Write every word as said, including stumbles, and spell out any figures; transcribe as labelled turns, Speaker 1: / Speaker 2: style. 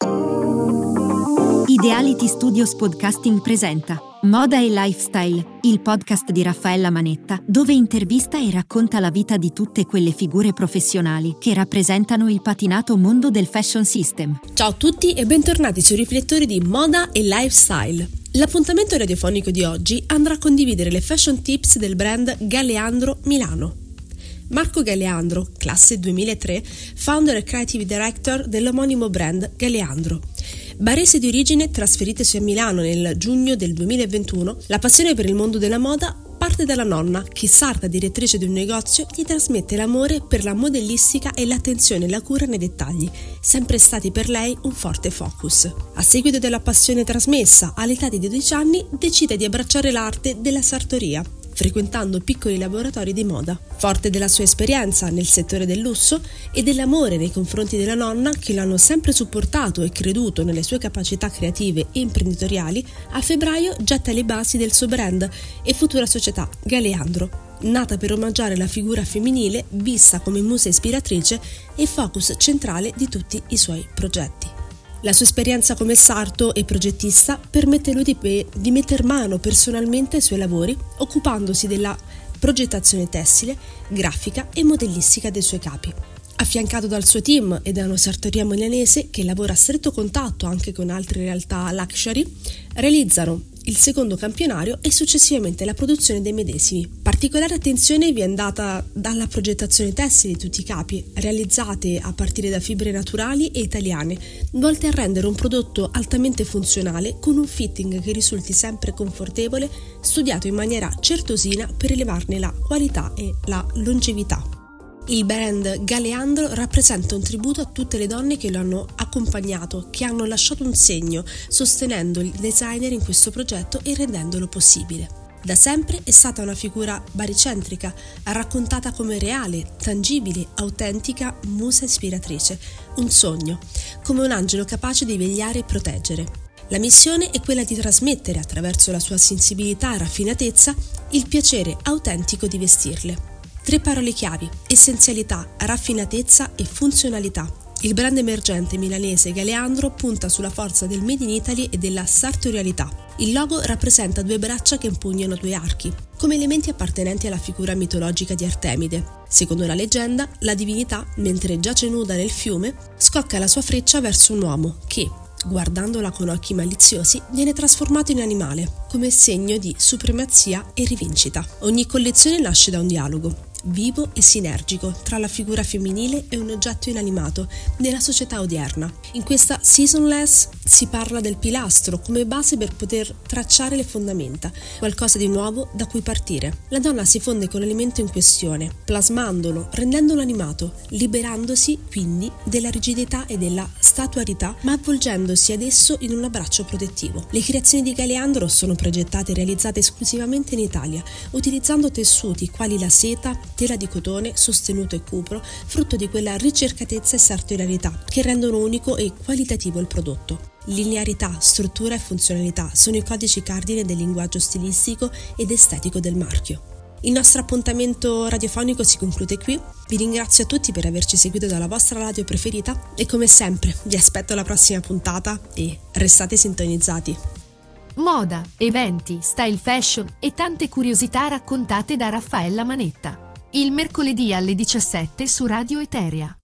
Speaker 1: Ideality Studios Podcasting presenta Moda e Lifestyle, il podcast di Raffaella Manetta, dove intervista e racconta la vita di tutte quelle figure professionali che rappresentano il patinato mondo del fashion system.
Speaker 2: Ciao a tutti e bentornati sui riflettori di Moda e Lifestyle. L'appuntamento radiofonico di oggi andrà a condividere le fashion tips del brand Galeandro Milano. Marco Galeandro, classe duemilatré, founder e creative director dell'omonimo brand Galeandro. Barese di origine, trasferitesi a Milano nel giugno del duemilaventuno, la passione per il mondo della moda parte dalla nonna, che, sarda direttrice di un negozio, gli trasmette l'amore per la modellistica e l'attenzione e la cura nei dettagli, sempre stati per lei un forte focus. A seguito della passione trasmessa, all'età di dodici anni decide di abbracciare l'arte della sartoria, frequentando piccoli laboratori di moda. Forte della sua esperienza nel settore del lusso e dell'amore nei confronti della nonna, che l'hanno sempre supportato e creduto nelle sue capacità creative e imprenditoriali, a febbraio getta le basi del suo brand e futura società Galeandro, nata per omaggiare la figura femminile vista come musa ispiratrice e focus centrale di tutti i suoi progetti. La sua esperienza come sarto e progettista permette lui di, di metter mano personalmente ai suoi lavori, occupandosi della progettazione tessile, grafica e modellistica dei suoi capi. Affiancato dal suo team e da una sartoria milanese che lavora a stretto contatto anche con altre realtà luxury, realizzano il secondo campionario e successivamente la produzione dei medesimi. Particolare attenzione viene data dalla progettazione tessile di tutti i capi, realizzate a partire da fibre naturali e italiane, volte a rendere un prodotto altamente funzionale con un fitting che risulti sempre confortevole, studiato in maniera certosina per elevarne la qualità e la longevità. Il brand Galeandro rappresenta un tributo a tutte le donne che lo hanno accompagnato, che hanno lasciato un segno, sostenendo il designer in questo progetto e rendendolo possibile. Da sempre è stata una figura baricentrica, raccontata come reale, tangibile, autentica musa ispiratrice, un sogno, come un angelo capace di vegliare e proteggere. La missione è quella di trasmettere, attraverso la sua sensibilità e raffinatezza, il piacere autentico di vestirle. Tre parole chiavi: essenzialità, raffinatezza e funzionalità. Il brand emergente milanese Galeandro punta sulla forza del Made in Italy e della sartorialità. Il logo rappresenta due braccia che impugnano due archi, come elementi appartenenti alla figura mitologica di Artemide. Secondo la leggenda, la divinità, mentre giace nuda nel fiume, scocca la sua freccia verso un uomo che, guardandola con occhi maliziosi, viene trasformato in animale, come segno di supremazia e rivincita. Ogni collezione nasce da un dialogo vivo e sinergico tra la figura femminile e un oggetto inanimato nella società odierna. In questa Seasonless si parla del pilastro come base per poter tracciare le fondamenta, qualcosa di nuovo da cui partire. La donna si fonde con l'elemento in questione, plasmandolo, rendendolo animato, liberandosi quindi della rigidità e della statuarità, ma avvolgendosi ad esso in un abbraccio protettivo. Le creazioni di Galeandro sono progettate e realizzate esclusivamente in Italia, utilizzando tessuti quali la seta, tela di cotone, sostenuto e cupro, frutto di quella ricercatezza e sartorialità che rendono unico e qualitativo il prodotto. Linearità, struttura e funzionalità sono i codici cardine del linguaggio stilistico ed estetico del marchio. Il nostro appuntamento radiofonico si conclude qui. Vi ringrazio a tutti per averci seguito dalla vostra radio preferita e come sempre vi aspetto alla prossima puntata e restate sintonizzati.
Speaker 1: Moda, eventi, style fashion e tante curiosità raccontate da Raffaella Manetta. Il mercoledì alle diciassette su Radio Eteria.